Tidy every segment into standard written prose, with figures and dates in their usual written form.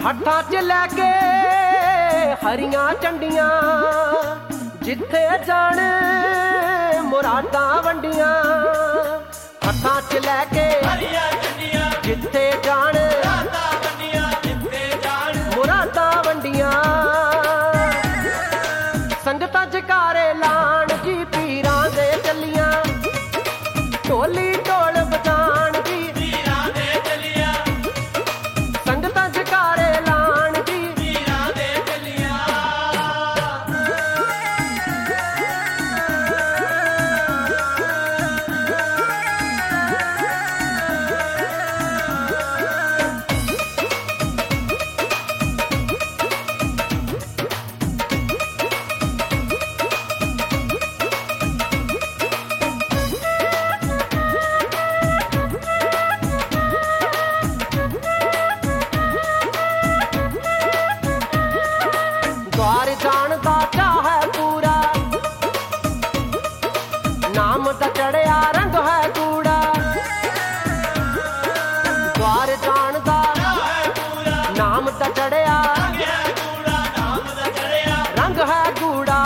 हत्थां च लैके हरियां झंडियां जिथे जाण मुरादां वंडियां। हत्थां च लैके हरियां झंडियां जिथे जाण मुरादां वंडियां, जिथे जाण मुरादां वंडियां। संगतां जकारे लाण जी पीरां दे चलियां, ढोली ढोल बजाण जी पीरां दे चलियां। संगतां जकारे लाण जी पीरां दे चलियां। द्वार जाण दा चाह है पूरा, नाम दा चढ़िया रंग है कूड़ा। द्वार जाण दा चाह है पूरा, नाम दा चढ़िया रंग है कूड़ा।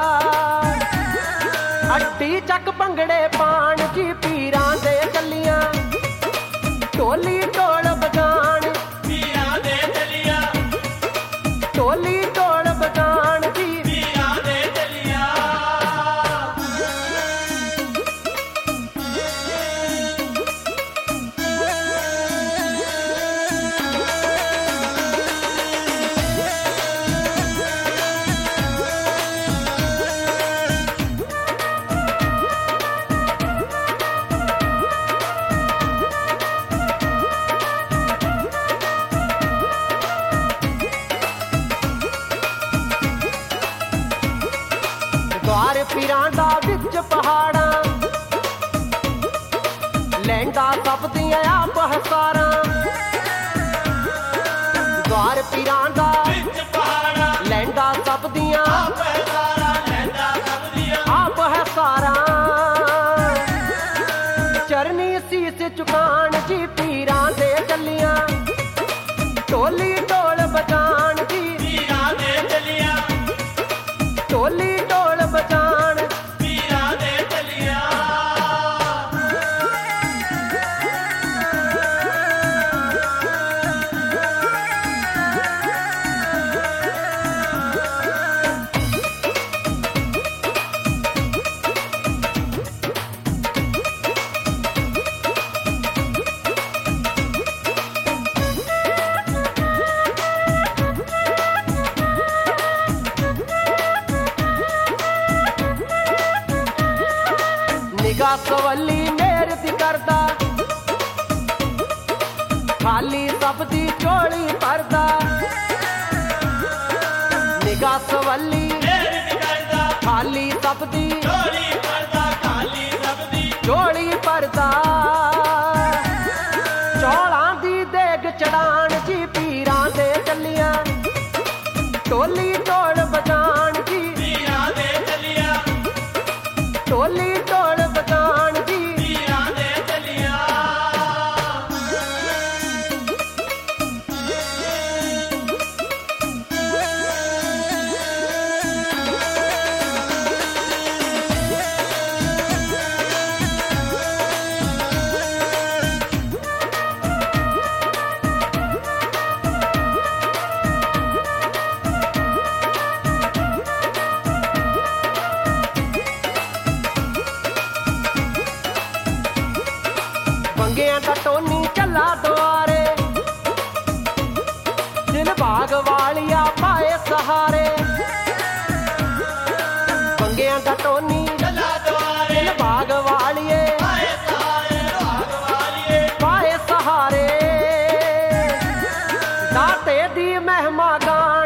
अड्डी चक भंगड़े पाण जी पीरां दे चलियां, ढोली ढोल बजाण पीरां दे चलियां। ढोली ढोल बजाण जी पीरां दे चलियां। द्वार पीरां दा विच पहाड़ां, लैंदा सब दियां आप हसारां। द्वार पीरां दा विच पहाड़ां, लैंदा सब दियां आप हसारां, लैंदा सब दियां आप हसारां। चरनी सीस चुकाण जी पीरां दे चलियां, ढोली ढोल बजाण जी पीरां दे चलियां। ढोली ढोल बजाण पीरां दे चलियां। निगाह सवली मेर दी करदा, खाली सब दी झोली भरदा। निगाह सवली मेर दी करदा, खाली सब दी झोली भरदा, खाली सब दी झोली भरदा। चौलां दी देग चढ़ाण जी पीरां दे चलियां, ढोली ढोल बजाण जी पीरां दे चलियां। ढोली ढोल बजाण जी पीरां दे चलियां। बंगियां दा टोनी चला द्वारे, दिल बाग वालिया पाए सहारे। बंगियां दा टोनी चला द्वारे, दिल बाग वालिए पाए सहारे, बाग वालिए पाए सहारे। दाते दी महिमा गान